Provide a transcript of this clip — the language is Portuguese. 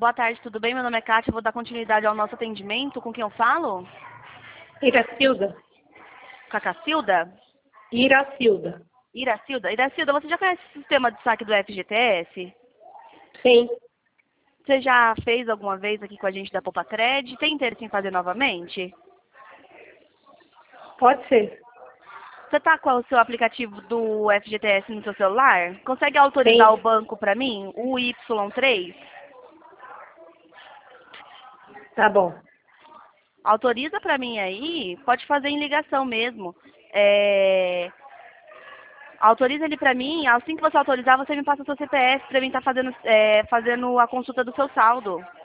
Boa tarde, tudo bem? Meu nome é Kátia, eu vou dar continuidade ao nosso atendimento. Com quem eu falo? Iracilda. Com a Cacilda? Iracilda. Iracilda? Iracilda, você já conhece o sistema de saque do FGTS? Sim, Você já fez alguma vez aqui com a gente da Poupa-Cred? Tem interesse em fazer novamente? pode ser. Você está com o seu aplicativo do FGTS no seu celular? Consegue autorizar Sim, o banco para mim? O Y3? tá bom. Autoriza para mim aí, pode fazer em ligação mesmo. Autoriza ele para mim, assim que você autorizar, você me passa o seu CPF para mim estar fazendo a consulta do seu saldo.